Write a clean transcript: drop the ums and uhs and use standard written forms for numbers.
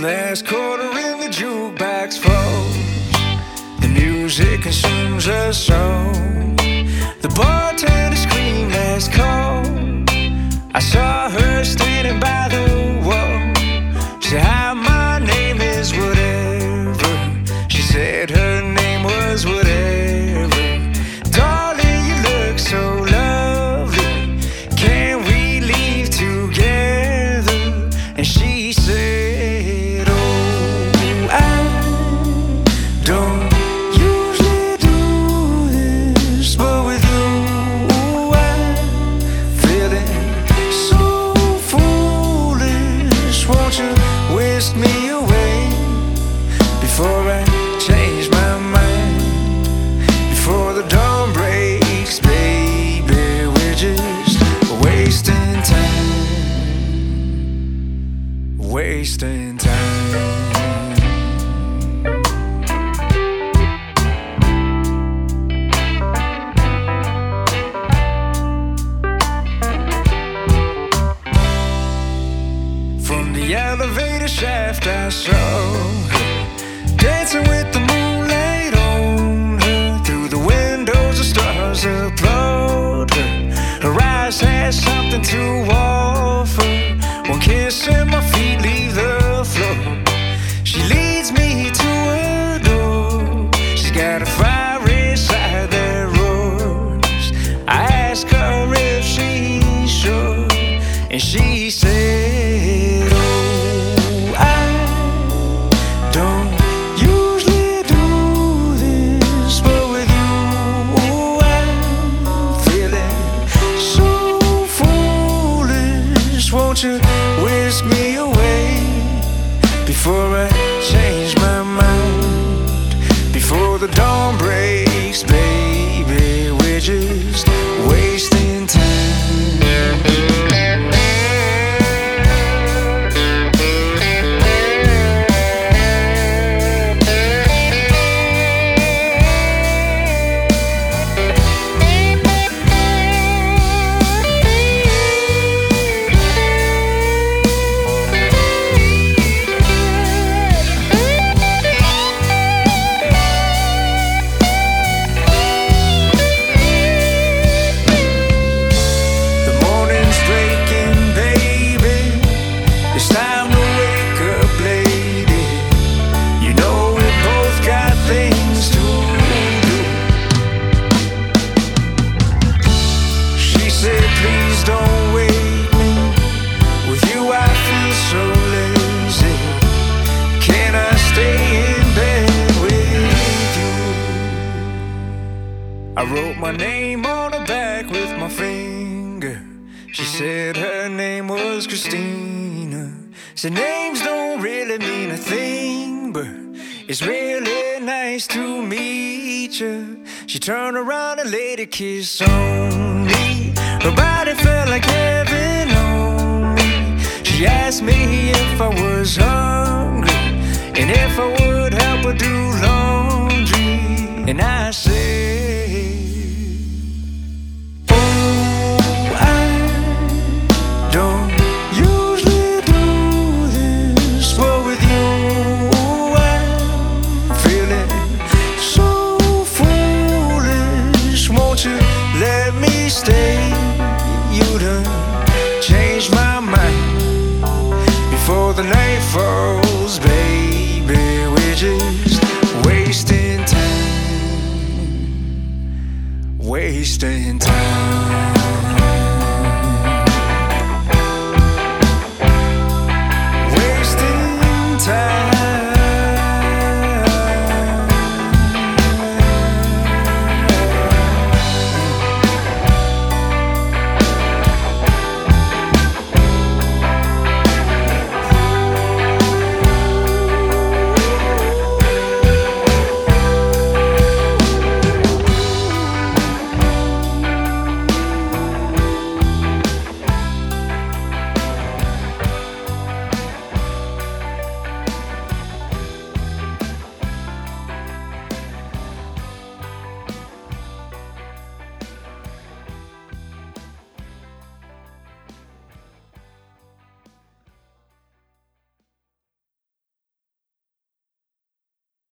last quarter in the jukebox falls. The music consumes us so. The bartender screamed last call. I saw her standing by the wall. She said, hi, my name is whatever. She said her name was whatever. Darling, you look so lovely. Can we leave together? And she said, oh, I don't usually do this, but with you I'm feeling so foolish. Won't you whisk me away before I change my mind? Before the dawn breaks, baby, we're just wasting time. Wasting time. From the elevator shaft I saw dancing with the moonlight on her. Through the windows the stars applaud her. Her eyes had something to offer. One kiss and my feet leave the floor. She leads me to her door. She's got a fire inside that roars. I ask her if she's sure, and she said, oh, I don't usually do this, but with you I'm feeling so foolish. Won't you whisk me away before I change my mind? Before the dawn breaks, baby, we're just wasting time. Please don't wake me. With you I feel so lazy. Can I stay in bed with you? I wrote my name on her back with my finger. She said her name was Christina. Said names don't really mean a thing, but it's really nice to meet you. She turned around and laid a kiss on me. Her body felt like heaven on me. She asked me if I was hungry and if I would help her do laundry. And I said, oh, I don't usually do this, but with you I'm feeling so foolish. Won't you let me stay? You done changed my mind. Before the night falls, baby, we're just wasting time. Wasting time.